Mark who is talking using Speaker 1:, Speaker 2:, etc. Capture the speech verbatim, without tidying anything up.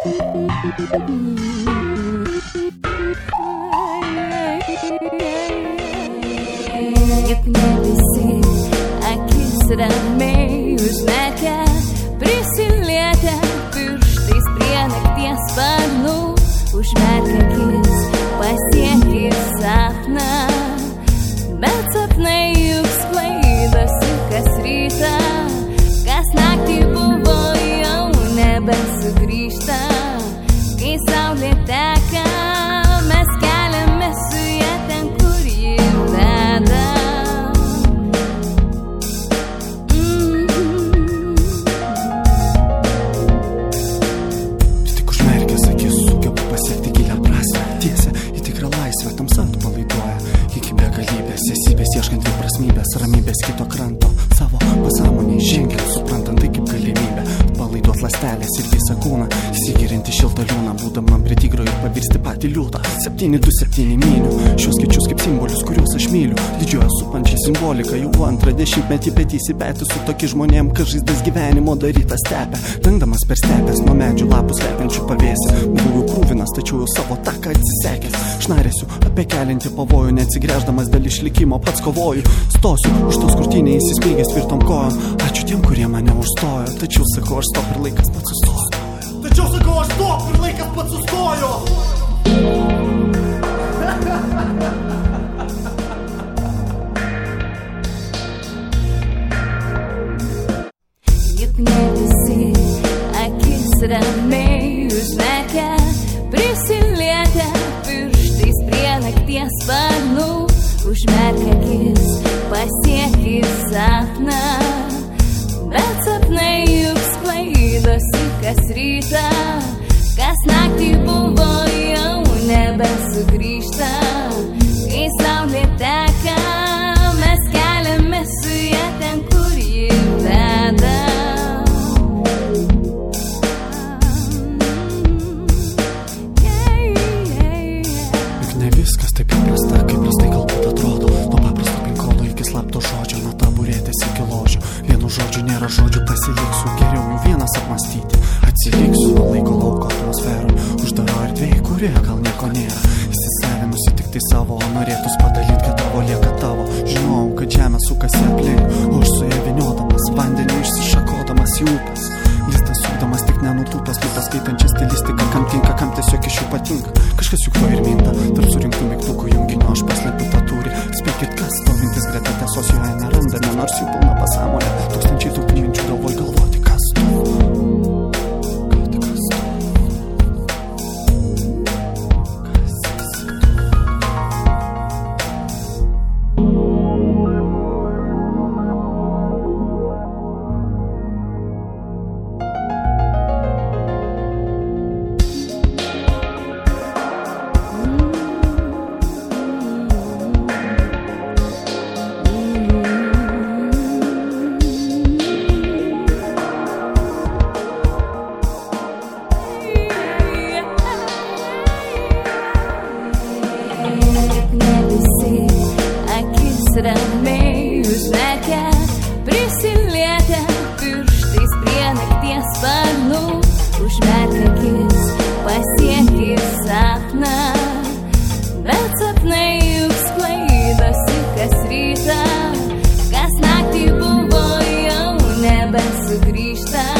Speaker 1: Juk ne visi akis ramiai užmerkia, prisilietę pirštais prie nakties sparnų, užmerkia akis, pasiekia sapną, bet sapnai juk sklaidosi kas rytą, kas naktį buvo jau nebesugrįžta, kai saulė teka, mes keliamės su ja ten, kur ji veda.
Speaker 2: Tik užmerkęs akis sugebu pasiekti gilią prasmę, tiesę į tikrą laisvę, tamsa atpalaiduoja iki begalybės, esybės ieškant dviprasmybės, ramybės kito kranto, savo pasąmonėj žengiant, suprantant tai kaip galimybę atpalaiduot ląstelės ir visą kūną, įsigirinti šiltą liūną, būdama prie tigro ir pavirsti patį liūtą. Septyni, du, septyni myliu šios skaičius kaip simbolius, kuriuos aš myliu, didžioja supančiai simbolika, jau antrą dešimtmetį petys į petį su tokiais žmonėm, kad žaizdas gyvenimo darytas stepia, dengdamas per stepės nuo medžių lapų slepiančių pavėsį, buvau krūvinas, tačiau jau savo taką atsisekęs, šnarėsiu apie keliantį pavojų, neatsigręždamas dėl išlikimo pats kovoju, stosiu už tos krūtinėje įsispygęs tvirtom kojom, ačiū tiem, kurie mane užstojo, tačiau sakau aš stop ir laikas pats sustojo. Tačiau sakau aš stop ir laikas pats sustojo.
Speaker 1: Juk ne visi akis ramiai užmerkia, prisilietę pirštais prie nakties sparnų, užmerkia akis, pasiekia sapną, bet sapnai juk sklaidosi kas rytą, kas naktį buvo jau nebesugrįžta, kai saulė teka, mes keliamės su ja ten, kur ji veda.
Speaker 2: Juk ne viskas taip paprasta, kaip prastai galbūt atrodo, nuo paprasto pinkodo iki slapto žodžio, nuo taburetės iki ložio, vienu žodžiu nėra žodžių, pasiliksiu, geriau jau vienas apmastyti, atsiliksiu nuo laiko lauko atmosferų, uždaro erdvėje, kurioje gal nieko nėra, įsisavinusi tik tai savo, norėtus padalyt, kad tavo lieka tavo, žinau, kad žemė sukasi aplink, o aš su ja viniodamas, vandeniu išsišakodamas į upės, listas sukdamas tik nenutūpas, litas skaitančią stilistiką, kam tinka, kam tiesiog iš jų patinka, kažkas juk to ir minta, tarp surinktų mygtukų junginio aš paslepiu tą tūrį, spėkit kas, stovintis greta tiesos joje nerandame, nors jų pilna pasąmonė, tūkstančiai tų minčių galvoj galvoti, kas tu.
Speaker 1: Ramiai užmerkia, prisilietę pirštais prie nakties sparnų, užmerkia akis, pasiekia sapną, bet sapnai juk sklaidosi kas rytą, kas naktį buvo jau nebesugrįžta.